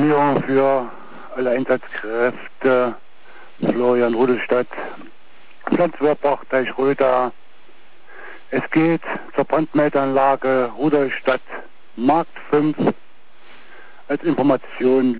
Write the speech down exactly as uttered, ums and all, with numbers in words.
hier für alle Einsatzkräfte, Florian Rudolstadt, Pflanzwörbach, Deichröder. Es geht zur Brandmeldeanlage Rudolstadt, Markt fünf, als Information